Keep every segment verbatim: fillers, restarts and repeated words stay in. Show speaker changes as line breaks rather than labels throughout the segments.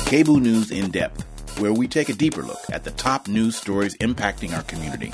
Cable News In Depth, where we take a deeper look at the top news stories impacting our community.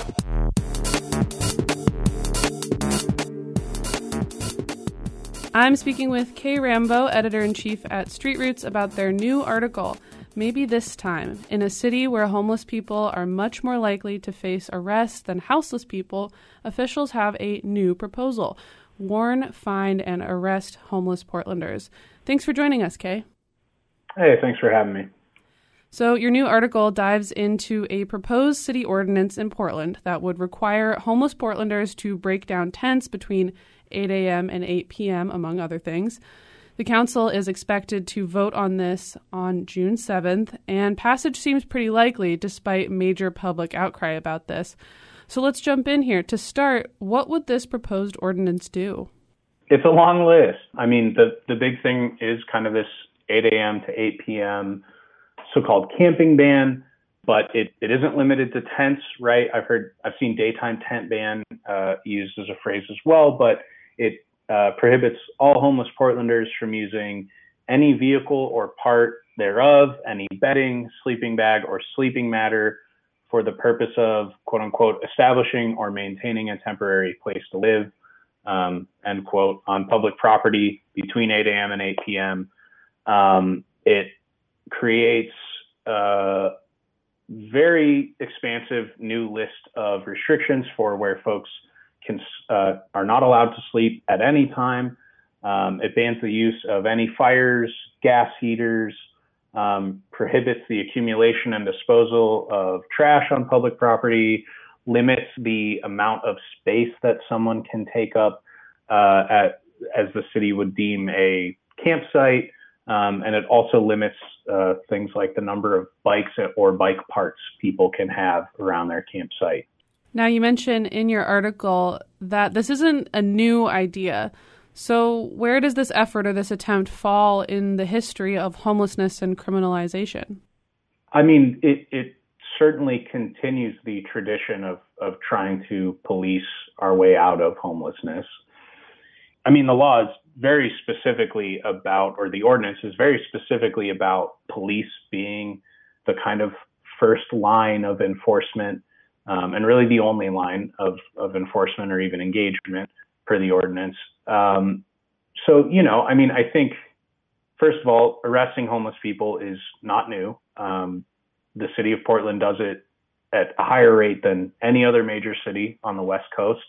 I'm speaking with Kay Rambo, editor-in-chief at Street Roots, about their new article, Maybe This Time. In a city where homeless people are much more likely to face arrest than houseless people, officials have a new proposal: warn, find, and arrest homeless Portlanders. Thanks for joining us, Kay.
Hey, thanks for having me.
So your new article dives into a proposed city ordinance in Portland that would require homeless Portlanders to break down tents between eight a.m. and eight p.m., among other things. The council is expected to vote on this on June seventh, and passage seems pretty likely despite major public outcry about this. So let's jump in here. To start, what would this proposed ordinance do?
It's a long list. I mean, the, the big thing is kind of this eight a.m. to eight p.m. so-called camping ban, but it, it isn't limited to tents, right? I've heard, I've seen daytime tent ban uh, used as a phrase as well, but it uh, prohibits all homeless Portlanders from using any vehicle or part thereof, any bedding, sleeping bag, or sleeping matter for the purpose of, quote unquote, establishing or maintaining a temporary place to live, um, end quote, on public property between eight a.m. and eight p.m. Um, it creates a very expansive new list of restrictions for where folks can uh, are not allowed to sleep at any time. Um, it bans the use of any fires, gas heaters, um, prohibits the accumulation and disposal of trash on public property, limits the amount of space that someone can take up uh, at, as the city would deem a campsite. Um, and it also limits uh, things like the number of bikes or bike parts people can have around their campsite.
Now, you mentioned in your article that this isn't a new idea. So where does this effort or this attempt fall in the history of homelessness and criminalization?
I mean, it, it certainly continues the tradition of, of trying to police our way out of homelessness. I mean, the law is very specifically about, or the ordinance is very specifically about police being the kind of first line of enforcement, um, and really the only line of, of enforcement or even engagement per the ordinance. Um, so, you know, I mean, I think, first of all, arresting homeless people is not new. Um, the city of Portland does it at a higher rate than any other major city on the West Coast.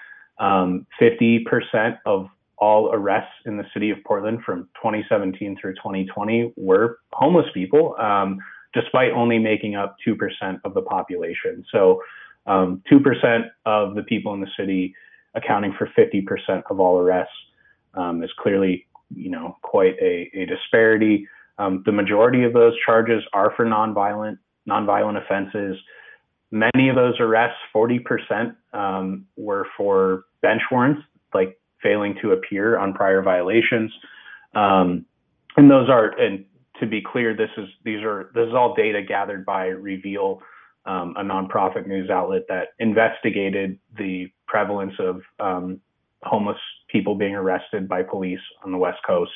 Um, fifty percent of all arrests in the city of Portland from twenty seventeen through twenty twenty were homeless people, um, despite only making up two percent of the population. So um, two percent of the people in the city accounting for fifty percent of all arrests um, is clearly, you know, quite a, a disparity. Um, the majority of those charges are for nonviolent, nonviolent offenses. Many of those arrests, forty percent, um, were for bench warrants, like failing to appear on prior violations. Um, and those are, and to be clear, this is, these are, this is all data gathered by Reveal, um, a nonprofit news outlet that investigated the prevalence of um, homeless people being arrested by police on the West Coast.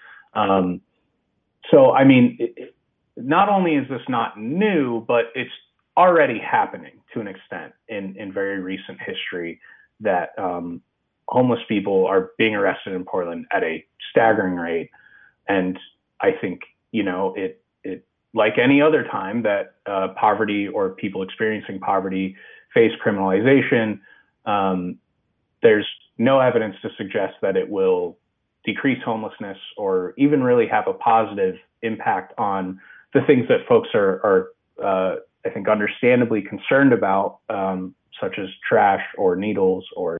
Um, so, I mean, it, it, not only is this not new, but it's already happening to an extent in, in very recent history that um, homeless people are being arrested in Portland at a staggering rate. And I think, you know, it, it like any other time that uh, poverty or people experiencing poverty face criminalization, um, there's no evidence to suggest that it will decrease homelessness or even really have a positive impact on the things that folks are, are uh, I think, understandably concerned about, um, such as trash or needles or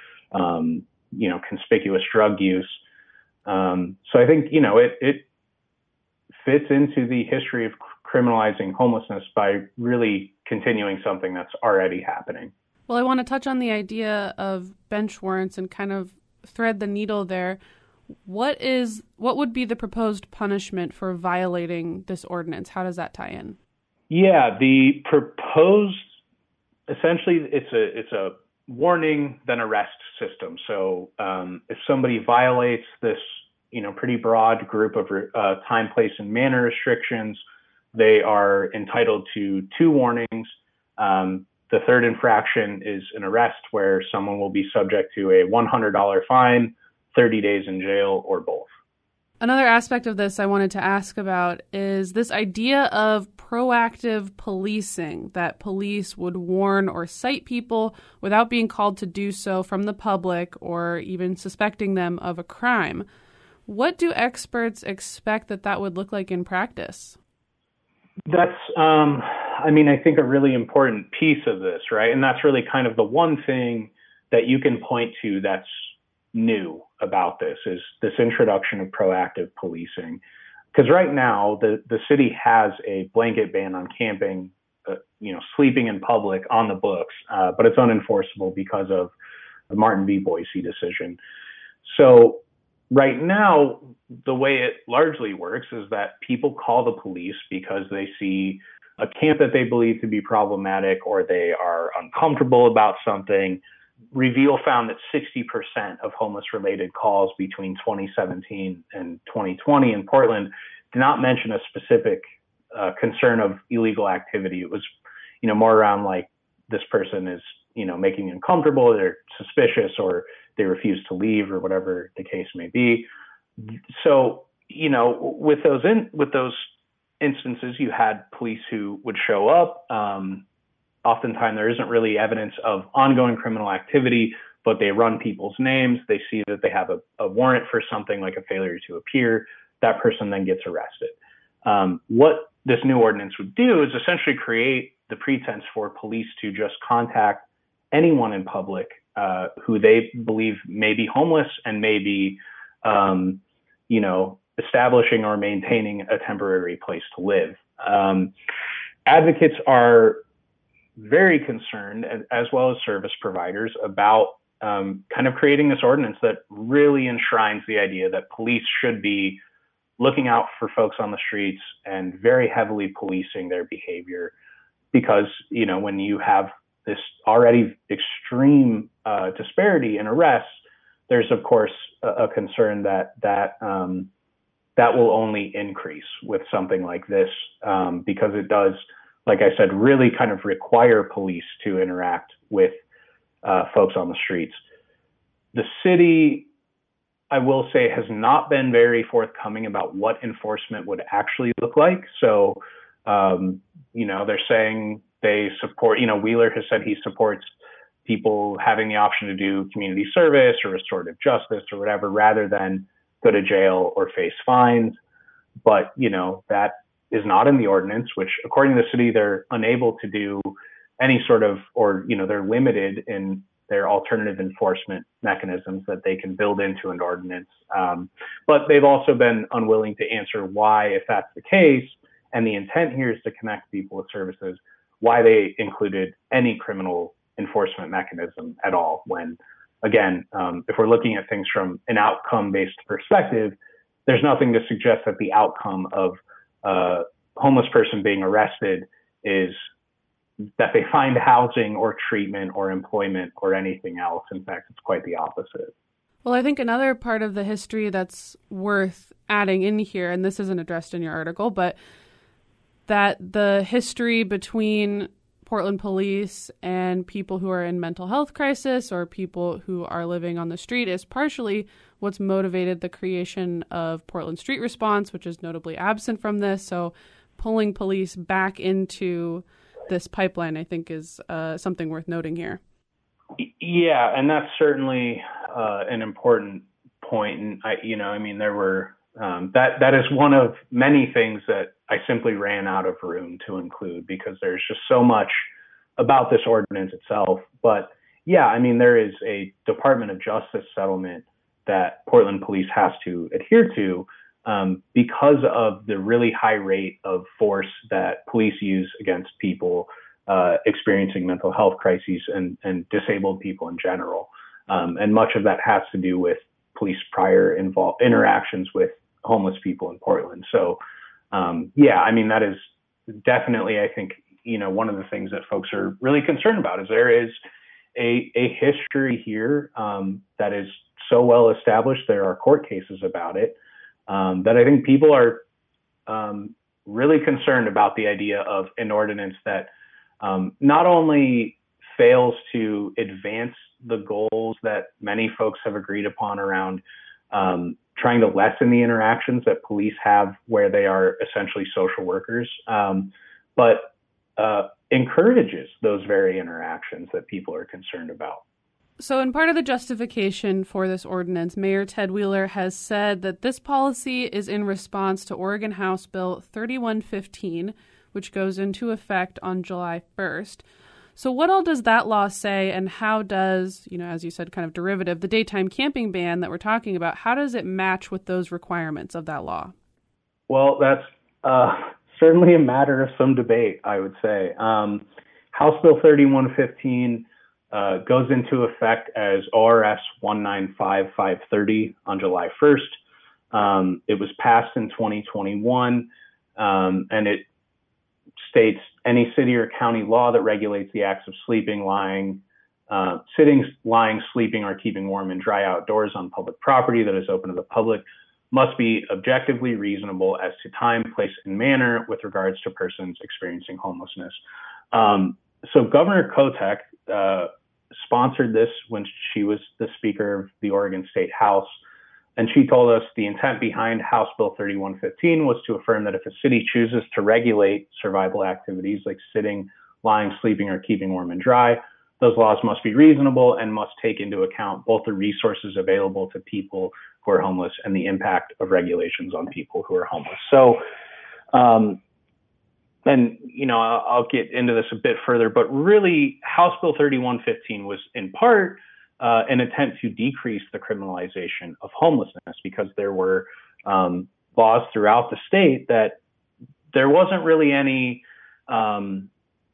Um, you know, conspicuous drug use. Um, so I think, you know, it, it fits into the history of criminalizing homelessness by really continuing something that's already happening.
Well, I want to touch on the idea of bench warrants and kind of thread the needle there. What is, what would be the proposed punishment for violating this ordinance? How does that tie in?
Yeah, the proposed, essentially, it's a, it's a warning then arrest system. So um, if somebody violates this you know, pretty broad group of uh, time, place, and manner restrictions. They are entitled to two warnings. Um, the third infraction is an arrest where someone will be subject to a one hundred dollars fine, thirty days in jail, or both.
Another aspect of this I wanted to ask about is this idea of proactive policing, that police would warn or cite people without being called to do so from the public or even suspecting them of a crime. What do experts expect that that would look like in practice?
That's, um, I mean, I think a really important piece of this, right? And that's really kind of the one thing that you can point to that's new about this is this introduction of proactive policing. Because right now, the, the city has a blanket ban on camping, uh, you know, sleeping in public on the books, uh, but it's unenforceable because of the Martin v. Boise decision. So right now, the way it largely works is that people call the police because they see a camp that they believe to be problematic or they are uncomfortable about something. Reveal found that sixty percent of homeless-related calls between twenty seventeen and twenty twenty in Portland did not mention a specific uh, concern of illegal activity. It was, you know, more around like this person is, you know, making you uncomfortable, they're suspicious, or they refuse to leave, or whatever the case may be. So, you know, with those in with those instances, you had police who would show up. Um, Oftentimes, there isn't really evidence of ongoing criminal activity, but they run people's names. They see that they have a, a warrant for something like a failure to appear. That person then gets arrested. Um, what this new ordinance would do is essentially create the pretense for police to just contact anyone in public uh, who they believe may be homeless and may be, um, you know, establishing or maintaining a temporary place to live. Um, advocates are very concerned, as well as service providers, about um, kind of creating this ordinance that really enshrines the idea that police should be looking out for folks on the streets and very heavily policing their behavior. Because, you know, when you have this already extreme uh, disparity in arrests, there's, of course, a, a concern that that um, that will only increase with something like this, um, because it does, like I said, really kind of require police to interact with uh, folks on the streets. The city, I will say, has not been very forthcoming about what enforcement would actually look like. So, um, you know, they're saying they support, you know, Wheeler has said he supports people having the option to do community service or restorative justice or whatever, rather than go to jail or face fines. But, you know, that is not in the ordinance, which according to the city, they're unable to do any sort of, or, you know, they're limited in their alternative enforcement mechanisms that they can build into an ordinance. Um, but they've also been unwilling to answer why, if that's the case, and the intent here is to connect people with services, why they included any criminal enforcement mechanism at all. When, again, um, if we're looking at things from an outcome-based perspective, there's nothing to suggest that the outcome of a homeless person being arrested is that they find housing or treatment or employment or anything else. In fact, it's quite the opposite.
Well, I think another part of the history that's worth adding in here, and this isn't addressed in your article, but that the history between Portland police and people who are in mental health crisis or people who are living on the street is partially what's motivated the creation of Portland Street Response, which is notably absent from this. So pulling police back into this pipeline, I think, is uh, something worth noting here.
Yeah, and that's certainly uh, an important point. And I, you know, I mean, there were um, that that is one of many things that I simply ran out of room to include because there's just so much about this ordinance itself. But yeah, I mean, there is a Department of Justice settlement that Portland police has to adhere to um, because of the really high rate of force that police use against people uh, experiencing mental health crises and, and disabled people in general. Um, and much of that has to do with police prior invol- interactions with homeless people in Portland. So um, yeah, I mean, that is definitely, I think, you know, one of the things that folks are really concerned about is there is a, a history here um, that is so well established, there are court cases about it, um, that I think people are um, really concerned about the idea of an ordinance that um, not only fails to advance the goals that many folks have agreed upon around um, trying to lessen the interactions that police have where they are essentially social workers, um, but uh, encourages those very interactions that people are concerned about.
So in part of the justification for this ordinance, Mayor Ted Wheeler has said that this policy is in response to Oregon House Bill thirty-one fifteen, which goes into effect on July first. So what all does that law say, and how does, you know, as you said, kind of derivative, the daytime camping ban that we're talking about, how does it match with those requirements of that law?
Well, that's uh, certainly a matter of some debate, I would say. Um, House Bill thirty-one fifteen uh, goes into effect as O R S one nine five five thirty on July first. Um, it was passed in twenty twenty-one, um, and it states any city or county law that regulates the acts of sleeping, lying, uh, sitting, lying, sleeping, or keeping warm and dry outdoors on public property that is open to the public must be objectively reasonable as to time, place, and manner with regards to persons experiencing homelessness. Um, so Governor Kotek uh, sponsored this when she was the Speaker of the Oregon State House. And she told us the intent behind House Bill thirty-one fifteen was to affirm that if a city chooses to regulate survival activities like sitting, lying, sleeping, or keeping warm and dry, those laws must be reasonable and must take into account both the resources available to people who are homeless and the impact of regulations on people who are homeless. So, um, and, you know, I'll, I'll get into this a bit further, but really House Bill thirty-one fifteen was in part Uh, an attempt to decrease the criminalization of homelessness, because there were um, laws throughout the state that there wasn't really any, um,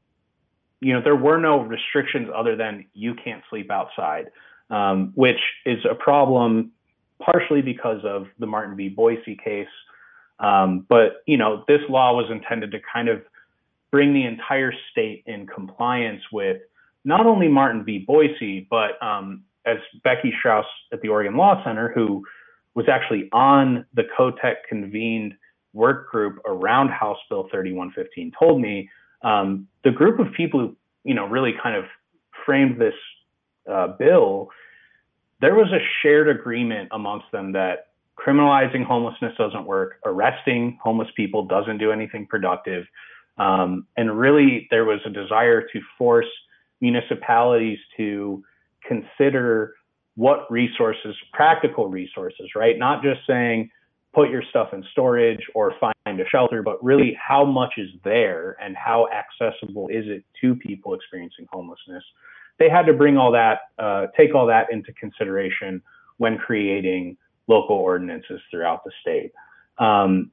you know, there were no restrictions other than you can't sleep outside, um, which is a problem partially because of the Martin v. Boise case. Um, but, you know, this law was intended to kind of bring the entire state in compliance with not only Martin v. Boise, but um, as Becky Strauss at the Oregon Law Center, who was actually on the Kotek convened work group around House Bill thirty-one fifteen, told me, um, the group of people who, you know, really kind of framed this uh, bill, there was a shared agreement amongst them that criminalizing homelessness doesn't work, arresting homeless people doesn't do anything productive, um, and really there was a desire to force municipalities to consider what resources, practical resources, right? Not just saying, put your stuff in storage or find a shelter, but really how much is there and how accessible is it to people experiencing homelessness. They had to bring all that, uh, take all that into consideration when creating local ordinances throughout the state. Um,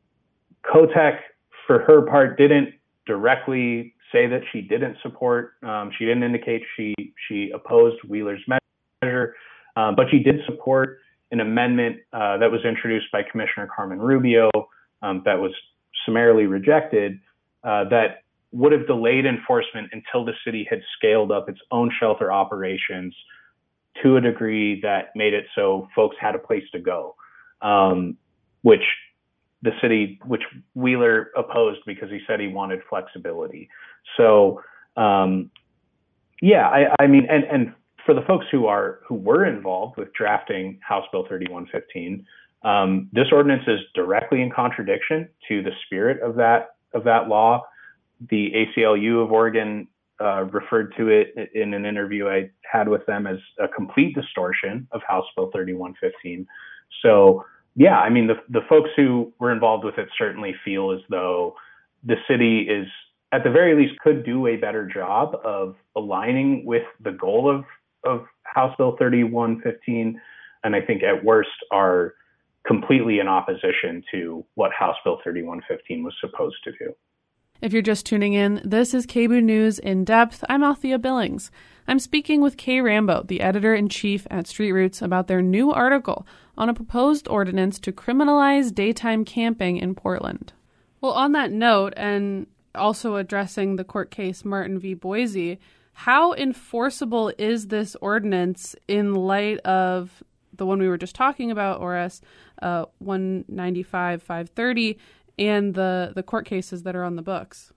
Kotek, for her part, didn't directly say that she didn't support, um, she didn't indicate she she opposed Wheeler's measure, um, but she did support an amendment uh, that was introduced by Commissioner Carmen Rubio um, that was summarily rejected, uh, that would have delayed enforcement until the city had scaled up its own shelter operations to a degree that made it so folks had a place to go, um, which the city, which Wheeler opposed because he said he wanted flexibility. So, um, yeah, I, I mean, and, and for the folks who are who were involved with drafting House Bill thirty-one fifteen, um, this ordinance is directly in contradiction to the spirit of that of that law. The A C L U of Oregon uh, referred to it in an interview I had with them as a complete distortion of House Bill thirty-one fifteen. So, yeah, I mean, the, the folks who were involved with it certainly feel as though the city is, at the very least, could do a better job of aligning with the goal of, of House Bill thirty-one fifteen. And I think at worst are completely in opposition to what House Bill thirty-one fifteen was supposed to do.
If you're just tuning in, this is K B O O News In Depth. I'm Althea Billings. I'm speaking with Kay Rambo, the editor-in-chief at Street Roots, about their new article on a proposed ordinance to criminalize daytime camping in Portland. Well, on that note, and also addressing the court case Martin v. Boise, how enforceable is this ordinance in light of the one we were just talking about, O R S uh, one ninety-five five thirty, and the, the court cases that are on the books?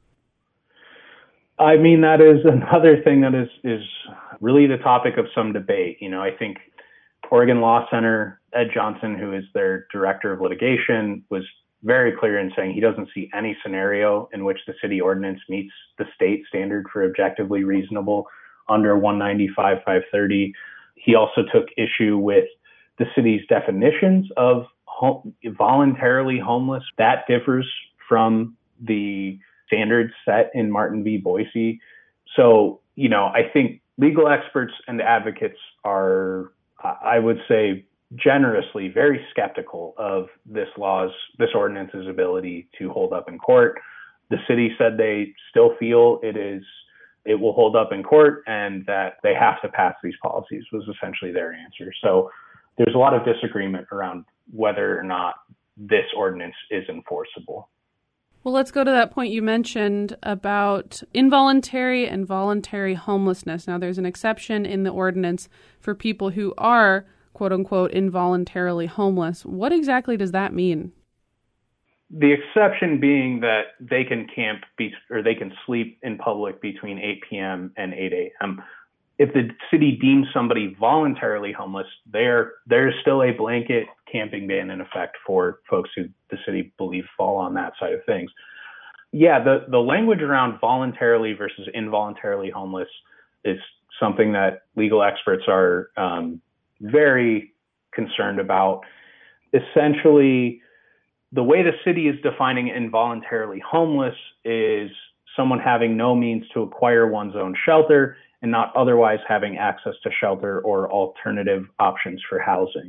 I mean, that is another thing that is, is really the topic of some debate. You know, I think Oregon Law Center, Ed Johnson, who is their director of litigation, was very clear in saying he doesn't see any scenario in which the city ordinance meets the state standard for objectively reasonable under one ninety-five five thirty. He also took issue with the city's definitions of home, voluntarily homeless. That differs from the standards set in Martin v. Boise. So, you know, I think legal experts and advocates are, I would say, generously very skeptical of this law's, this ordinance's ability to hold up in court. The city said they still feel it is, it will hold up in court, and that they have to pass these policies was essentially their answer. So there's a lot of disagreement around whether or not this ordinance is enforceable.
Well, let's go to that point you mentioned about involuntary and voluntary homelessness. Now, there's an exception in the ordinance for people who are, quote unquote, involuntarily homeless. What exactly does that mean?
The exception being that they can camp be, or they can sleep in public between eight p.m. and eight a.m. If the city deems somebody voluntarily homeless, there there's still a blanket camping ban in effect for folks who the city believes fall on that side of things. Yeah, the, the language around voluntarily versus involuntarily homeless is something that legal experts are um, very concerned about. Essentially, the way the city is defining involuntarily homeless is someone having no means to acquire one's own shelter and not otherwise having access to shelter or alternative options for housing.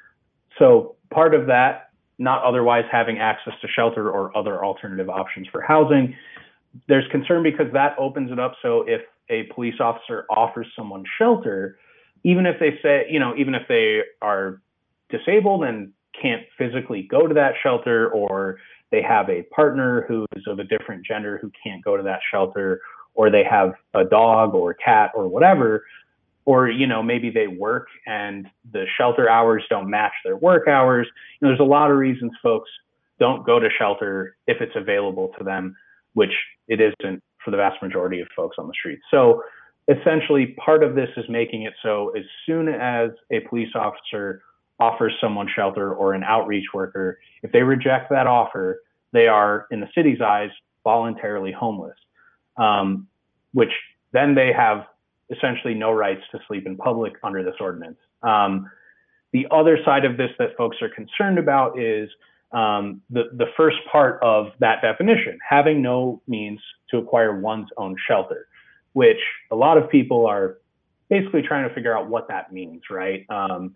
So part of that, not otherwise having access to shelter or other alternative options for housing, there's concern because that opens it up. So if a police officer offers someone shelter, even if they say, you know, even if they are disabled and can't physically go to that shelter, or they have a partner who is of a different gender who can't go to that shelter, or they have a dog or cat or whatever, or, you know, maybe they work and the shelter hours don't match their work hours. You know, there's a lot of reasons folks don't go to shelter if it's available to them, which it isn't for the vast majority of folks on the street. So essentially, part of this is making it so as soon as a police officer offers someone shelter or an outreach worker, if they reject that offer, they are, in the city's eyes, voluntarily homeless, um, which then they have essentially no rights to sleep in public under this ordinance. Um, the other side of this that folks are concerned about is um, the, the first part of that definition, having no means to acquire one's own shelter, which a lot of people are basically trying to figure out what that means, right? Um,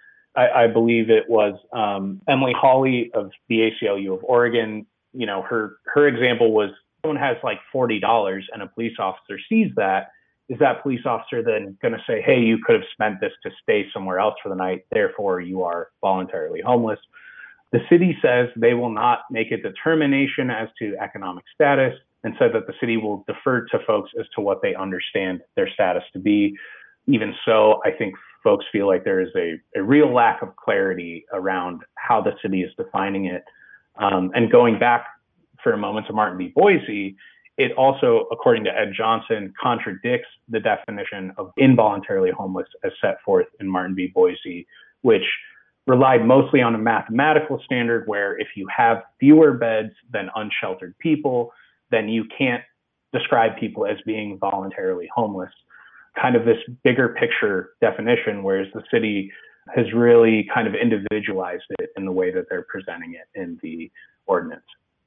I, I believe it was um, Emily Hawley of the A C L U of Oregon. You know, her her example was someone has like forty dollars and a police officer sees that. Is that police officer then going to say, hey, you could have spent this to stay somewhere else for the night, therefore you are voluntarily homeless? The city says they will not make a determination as to economic status, and said that the city will defer to folks as to what they understand their status to be. Even so, I think folks feel like there is a, a real lack of clarity around how the city is defining it. Um, and going back for a moment to Martin v. Boise, it also, according to Ed Johnson, contradicts the definition of involuntarily homeless as set forth in Martin v. Boise, which relied mostly on a mathematical standard where if you have fewer beds than unsheltered people, then you can't describe people as being voluntarily homeless. Kind of this bigger picture definition, whereas the city has really kind of individualized it in the way that they're presenting it in the ordinance.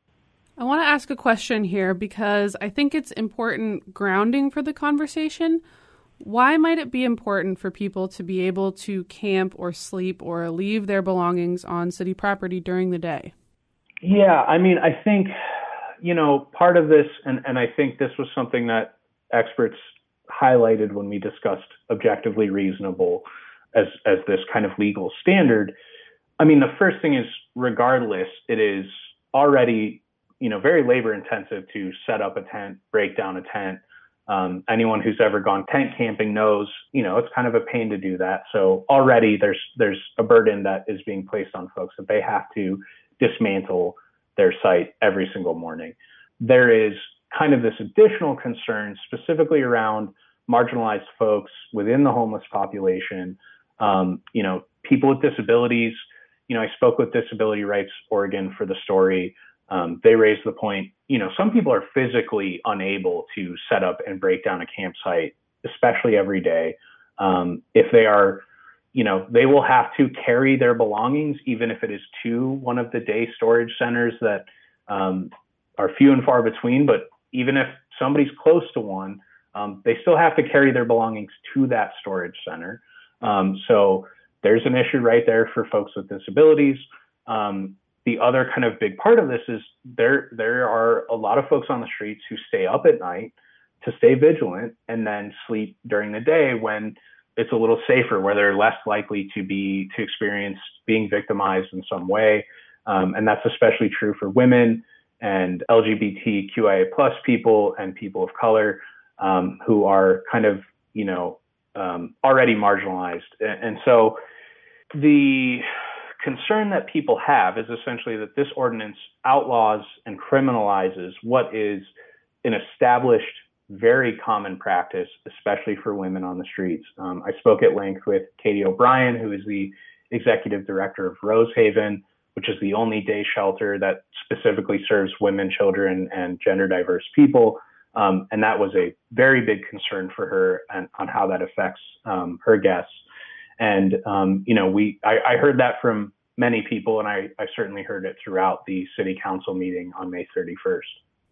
I want to ask a question here because I think it's important grounding for the conversation. Why might it be important for people to be able to camp or sleep or leave their belongings on city property during the day?
Yeah, I mean, I think, you know, part of this, and, and I think this was something that experts highlighted when we discussed objectively reasonable as, as this kind of legal standard. I mean, the first thing is, regardless, it is already, you know, very labor intensive to set up a tent, break down a tent, Um, anyone who's ever gone tent camping knows, you know, it's kind of a pain to do that. So already there's there's a burden that is being placed on folks that they have to dismantle their site every single morning. There is kind of this additional concern specifically around marginalized folks within the homeless population, um, you know, people with disabilities. You know, I spoke with Disability Rights Oregon for the story. Um, they raised the point, you know, some people are physically unable to set up and break down a campsite, especially every day. Um, if they are, you know, they will have to carry their belongings, even if it is to one of the day storage centers that um, are few and far between. But even if somebody's close to one, um, they still have to carry their belongings to that storage center. Um, so there's an issue right there for folks with disabilities. Um, the other kind of big part of this is there there are a lot of folks on the streets who stay up at night to stay vigilant and then sleep during the day when it's a little safer, where they're less likely to be to experience being victimized in some way. Um, and that's especially true for women and L G B T Q I A plus people and people of color um, who are kind of, you know, um, already marginalized. And, and so the concern that people have is essentially that this ordinance outlaws and criminalizes what is an established, very common practice, especially for women on the streets. Um, I spoke at length with Katie O'Brien, who is the executive director of Rosehaven, which is the only day shelter that specifically serves women, children, and gender diverse people. Um, and that was a very big concern for her and on how that affects um, her guests. And, um, you know, we I, I heard that from many people, and I, I certainly heard it throughout the city council meeting on May thirty-first.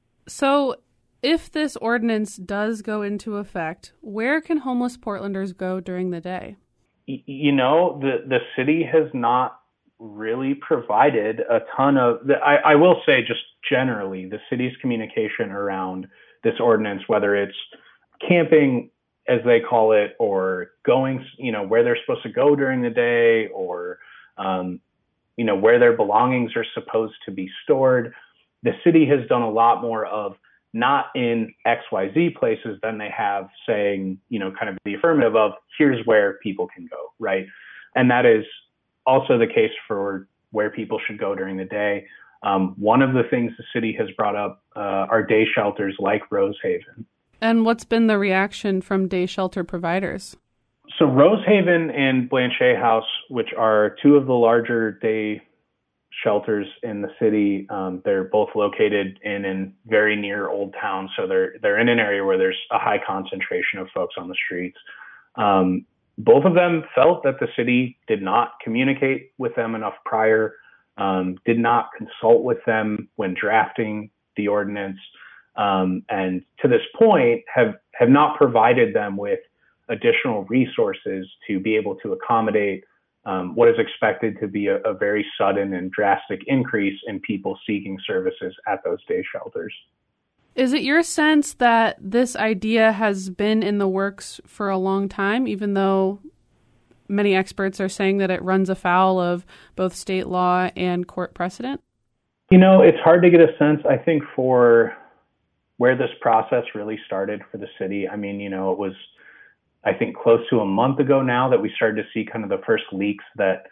So if this ordinance does go into effect, where can homeless Portlanders go during the day?
Y- you know, the, the city has not really provided a ton of, the, I, I will say just generally, the city's communication around this ordinance, whether it's camping, as they call it, or going, you know, where they're supposed to go during the day, or, um, you know, where their belongings are supposed to be stored. The city has done a lot more of not in X Y Z places than they have saying, you know, kind of the affirmative of here's where people can go, right? And that is also the case for where people should go during the day. Um, one of the things the city has brought up uh, are day shelters like Rosehaven.
And what's been the reaction from day shelter providers?
So Rosehaven and Blanchet House, which are two of the larger day shelters in the city, um, they're both located in and very near Old Town. So they're they're in an area where there's a high concentration of folks on the streets. Um, both of them felt that the city did not communicate with them enough prior, um, did not consult with them when drafting the ordinance, um, and to this point have have not provided them with additional resources to be able to accommodate um, what is expected to be a, a very sudden and drastic increase in people seeking services at those day shelters.
Is it your sense that this idea has been in the works for a long time, even though many experts are saying that it runs afoul of both state law and court precedent?
You know, it's hard to get a sense, I think, for where this process really started for the city. I mean, you know, it was, I think, close to a month ago now that we started to see kind of the first leaks that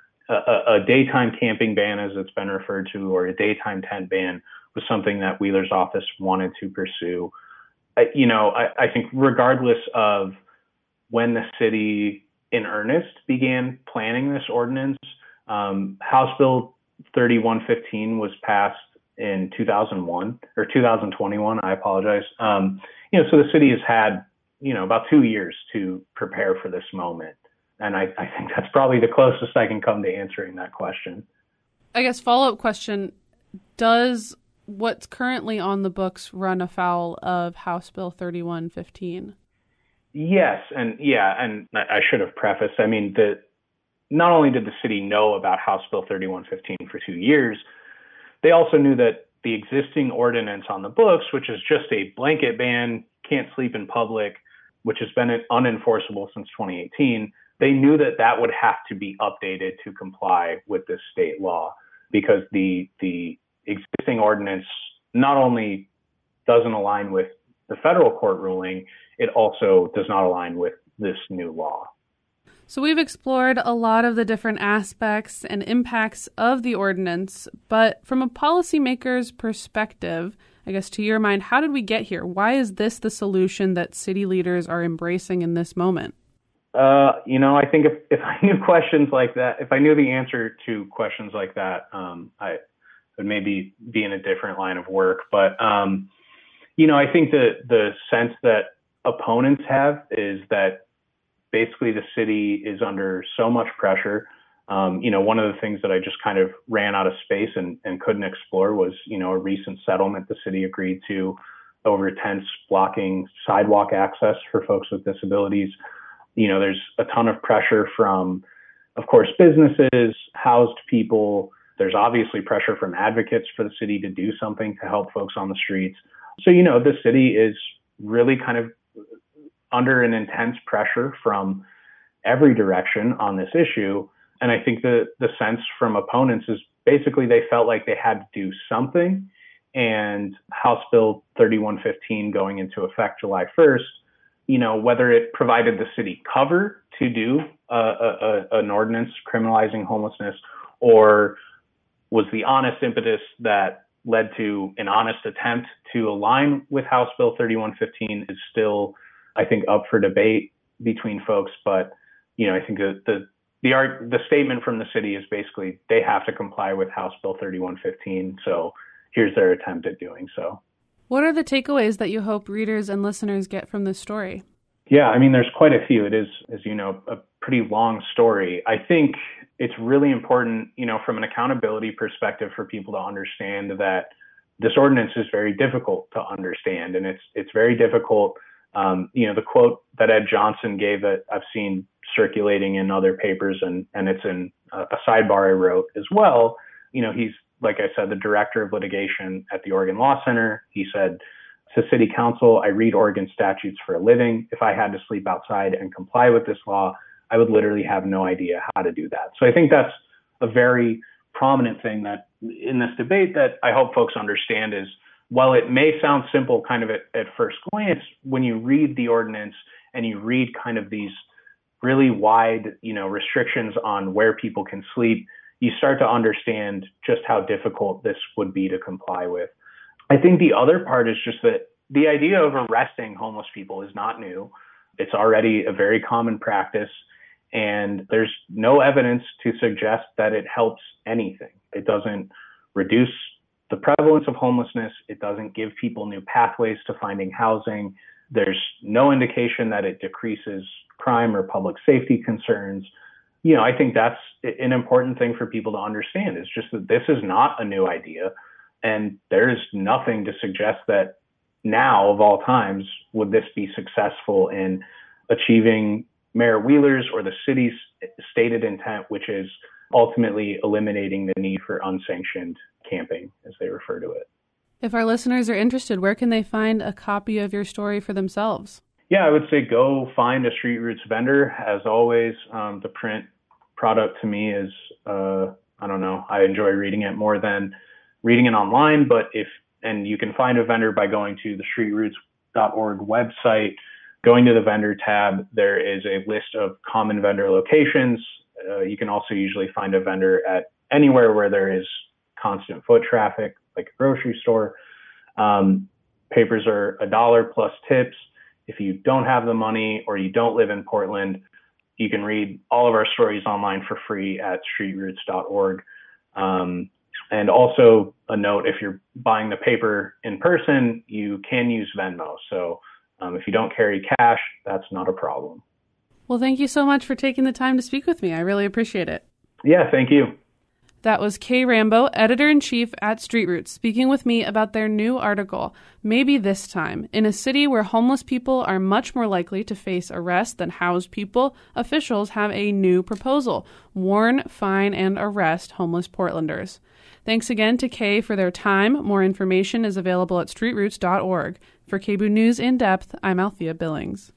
a, a daytime camping ban, as it's been referred to, or a daytime tent ban was something that Wheeler's office wanted to pursue. I, you know, I, I think regardless of when the city in earnest began planning this ordinance, um, House Bill thirty-one fifteen was passed in two thousand one or two thousand twenty-one. I apologize. Um, you know, so the city has had, you know, about two years to prepare for this moment. And I, I think that's probably the closest I can come to answering that question.
I guess follow-up question, does what's currently on the books run afoul of House Bill thirty-one fifteen?
Yes. And yeah, and I should have prefaced, I mean, the, not only did the city know about House Bill thirty-one fifteen for two years, they also knew that the existing ordinance on the books, which is just a blanket ban, can't sleep in public, which has been unenforceable since twenty eighteen, they knew that that would have to be updated to comply with this state law, because the the existing ordinance not only doesn't align with the federal court ruling, it also does not align with this new law.
So we've explored a lot of the different aspects and impacts of the ordinance, but from a policymaker's perspective, I guess to your mind, how did we get here? Why is this the solution that city leaders are embracing in this moment?
Uh, you know, I think if, if I knew questions like that, if I knew the answer to questions like that, um, I would maybe be in a different line of work. But, um, you know, I think that the sense that opponents have is that basically the city is under so much pressure. Um, you know, one of the things that I just kind of ran out of space and, and couldn't explore was, you know, a recent settlement the city agreed to over tents blocking sidewalk access for folks with disabilities. You know, there's a ton of pressure from, of course, businesses, housed people. There's obviously pressure from advocates for the city to do something to help folks on the streets. So, you know, the city is really kind of under an intense pressure from every direction on this issue. And I think the, the sense from opponents is basically they felt like they had to do something. And House Bill thirty-one fifteen going into effect July first, you know, whether it provided the city cover to do a, a, an ordinance criminalizing homelessness, or was the honest impetus that led to an honest attempt to align with House Bill thirty-one fifteen is still, I think, up for debate between folks. But, you know, I think that the the art, the statement from the city is basically they have to comply with House Bill thirty-one fifteen. So here's their attempt at doing so.
What are the takeaways that you hope readers and listeners get from this story?
Yeah, I mean, there's quite a few. It is, as you know, a pretty long story. I think it's really important, you know, from an accountability perspective for people to understand that this ordinance is very difficult to understand. And it's it's very difficult. Um, you know, the quote that Ed Johnson gave that I've seen circulating in other papers, and, and it's in a, a sidebar I wrote as well. You know, he's, like I said, the director of litigation at the Oregon Law Center. He said to City Council, I read Oregon statutes for a living. If I had to sleep outside and comply with this law, I would literally have no idea how to do that. So I think that's a very prominent thing that in this debate that I hope folks understand is, while it may sound simple kind of at, at first glance, when you read the ordinance and you read kind of these really wide, you know, restrictions on where people can sleep, you start to understand just how difficult this would be to comply with. I think the other part is just that the idea of arresting homeless people is not new. It's already a very common practice, and there's no evidence to suggest that it helps anything. It doesn't reduce the prevalence of homelessness. It doesn't give people new pathways to finding housing. There's no indication that it decreases crime or public safety concerns. You know, I think that's an important thing for people to understand, is just that this is not a new idea. And there's nothing to suggest that now, of all times, would this be successful in achieving Mayor Wheeler's or the city's stated intent, which is ultimately eliminating the need for unsanctioned camping, as they refer to it.
If our listeners are interested, where can they find a copy of your story for themselves?
Yeah, I would say go find a Street Roots vendor. As always, um, the print product to me is, uh, I don't know, I enjoy reading it more than reading it online. But if, and you can find a vendor by going to the street roots dot org website, going to the vendor tab, there is a list of common vendor locations. Uh, you can also usually find a vendor at anywhere where there is constant foot traffic, like a grocery store. Um, papers are a dollar plus tips. If you don't have the money or you don't live in Portland, you can read all of our stories online for free at street roots dot org. Um, and also a note, if you're buying the paper in person, you can use Venmo. So um, if you don't carry cash, that's not a problem.
Well, thank you so much for taking the time to speak with me. I really appreciate it.
Yeah, thank you.
That was Kay Rambo, editor-in-chief at Street Roots, speaking with me about their new article, Maybe This Time. In a city where homeless people are much more likely to face arrest than housed people, officials have a new proposal: warn, fine, and arrest homeless Portlanders. Thanks again to Kay for their time. More information is available at street roots dot org. For K B O O News In Depth, I'm Althea Billings.